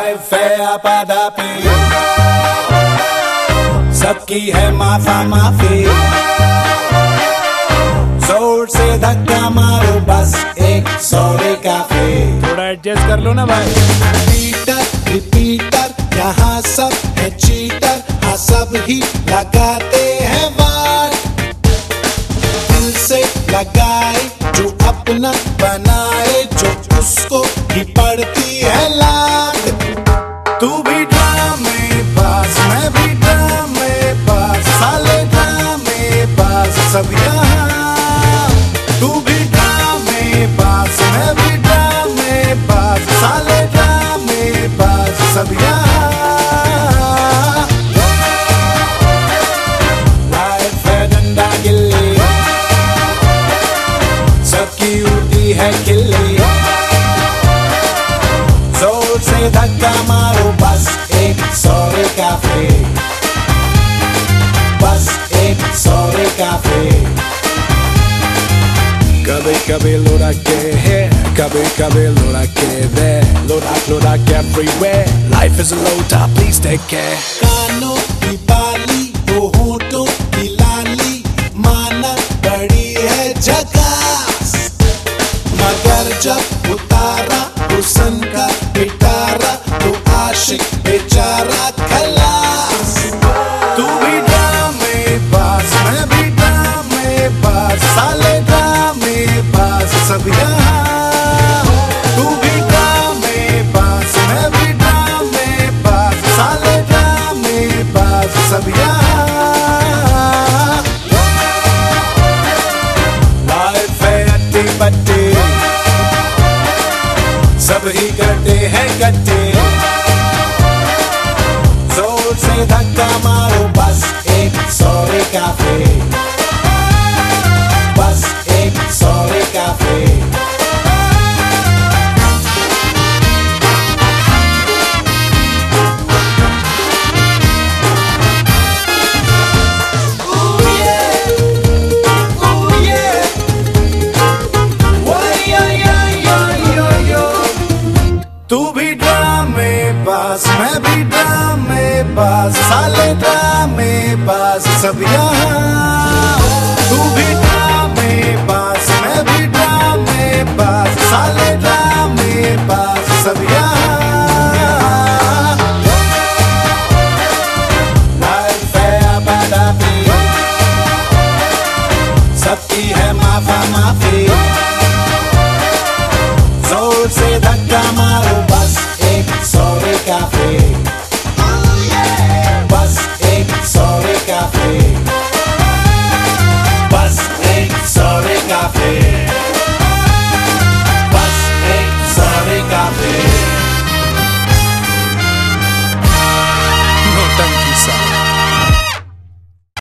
Life है आपाधापी, सबकी है माफा माफी। जोर से धक्का मारो बस एक सौरे काफी। थोड़ा एडजस्ट कर लो ना भाई। रिपीटर रिपीटर यहाँ सब है चीटर, हाँ सब ही लगाते हैं वार। दिल से लगाए जो अपना बनाए, जो उसको ही पड़ती है लात। तू भी ड्रामे बाज, मैं भी ड्रामे बाज, साले ड्रामे बाज सब यहाँ। तू भी ड्रामे बाज, मैं भी ड्रामे बाज, साले ड्रामे बाज सब यहाँ। लाइफ है डंडा गिल्ली, सबकी उड़ती है खिल्ली। जोर से धक्का मारो बस एक सौरे काफी, बस एक सौरे काफी। कभी कभी लुढ़के है, कभी कभी लुढ़के दे, लुढ़क everywhere. Life is a loader, please take care. कानों की बाली वो होठों की लाली, माना बड़ी है झकास। मगर जब उतारा हुस्न का पिटारा, तो आशिक बेचारा खलास। तू भी ड्रामे बाज, मैं भी ड्रामे बाज, साले ड्रामे बाज सब यहाँ। तू भी ड्रामे बाज, मैं भी ड्रामे बाज, साले ड्रामे बाज सब यहाँ। लाइफ है अट्टी पट्टी, सब ही करते हैं गट्टे। जोर से धक्का मारो बस एक सौरे काफी, बस एक सौरे काफी। तू भी ड्रामे बाज, मैं भी ड्रामे बाज, साले ड्रामे बाज सब यहाँ। तू भी ड्रामे बाज, मैं भी ड्रामे बाज, साले ड्रामे बाज सब यहाँ। लाइफ है आपाधापी, सबकी है माफा माफी। जोर से धक्का मार